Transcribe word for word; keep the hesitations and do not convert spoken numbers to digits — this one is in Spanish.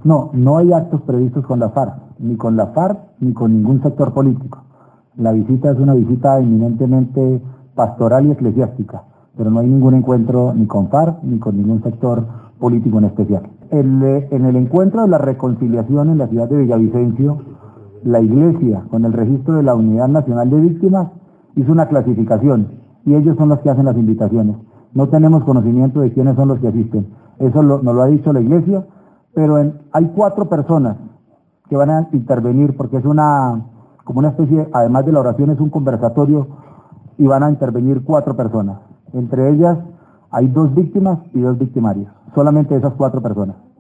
No, no hay actos previstos con la FARC, ni con la FARC, ni con ningún sector político. La visita es una visita eminentemente pastoral y eclesiástica, pero no hay ningún encuentro ni con FARC, ni con ningún sector político en especial. El, en el encuentro de la reconciliación en la ciudad de Villavicencio, la Iglesia, con el registro de la Unidad Nacional de Víctimas, hizo una clasificación, y ellos son los que hacen las invitaciones. No tenemos conocimiento de quiénes son los que asisten. Eso lo, nos lo ha dicho la Iglesia, pero en, hay cuatro personas que van a intervenir, porque es una, como una especie, además de la oración, es un conversatorio, y van a intervenir cuatro personas. Entre ellas hay dos víctimas y dos victimarios, solamente esas cuatro personas.